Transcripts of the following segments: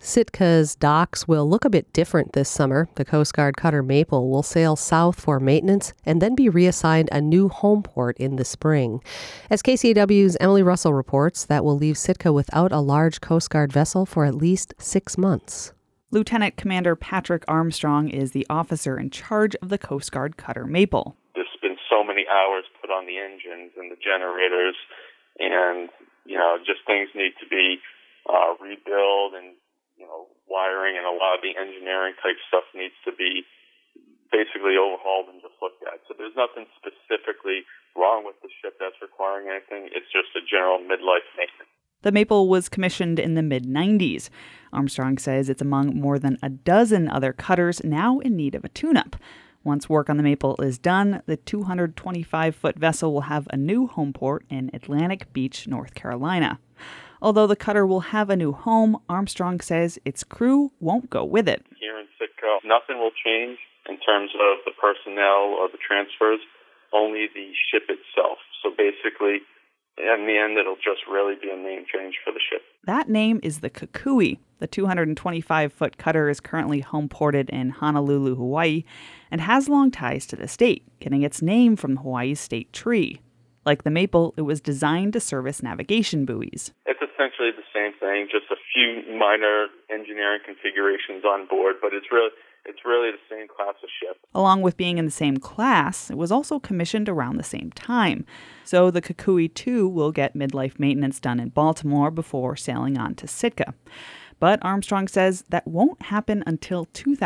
Sitka's docks will look a bit different this summer. The Coast Guard cutter Maple will sail south for maintenance and then be reassigned a new home port in the spring. As KCAW's Emily Russell reports, that will leave Sitka without a large Coast Guard vessel for at least 6 months. Lieutenant Commander Patrick Armstrong is the officer in charge of the Coast Guard cutter Maple. There's been so many hours put on the engines and the generators, and, just things need to be rebuilt, and, wiring and a lot of the engineering type stuff needs to be basically overhauled and just looked at. So there's nothing specifically wrong with the ship that's requiring anything. It's just a general midlife maintenance. The Maple was commissioned in the mid-90s. Armstrong says it's among more than a dozen other cutters now in need of a tune-up. Once work on the Maple is done, the 225-foot vessel will have a new home port in Atlantic Beach, North Carolina. Although the cutter will have a new home, Armstrong says its crew won't go with it. Here in Sitka, nothing will change in terms of the personnel or the transfers, only the ship itself. So basically, in the end, it'll just really be a name change for the ship. That name is the Kukui. The 225-foot cutter is currently home ported in Honolulu, Hawaii, and has long ties to the state, getting its name from Hawaii's state tree. Like the Maple, it was designed to service navigation buoys. It's essentially the same thing, just a few minor engineering configurations on board, but it's really the same class of ship. Along with being in the same class, it was also commissioned around the same time. So the Kukui, too, will get midlife maintenance done in Baltimore before sailing on to Sitka. But Armstrong says that won't happen until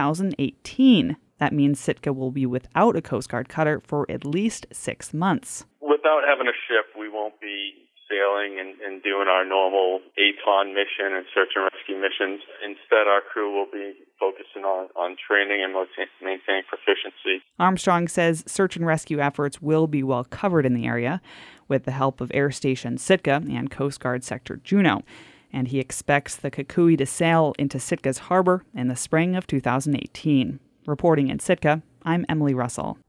2018. That means Sitka will be without a Coast Guard cutter for at least 6 months. Without having a ship, we won't be sailing and doing our normal ATON mission and search and rescue missions. Instead, our crew will be focusing on training and maintaining proficiency. Armstrong says search and rescue efforts will be well covered in the area with the help of Air Station Sitka and Coast Guard Sector Juneau. And he expects the Kukui to sail into Sitka's harbor in the spring of 2018. Reporting in Sitka, I'm Emily Russell.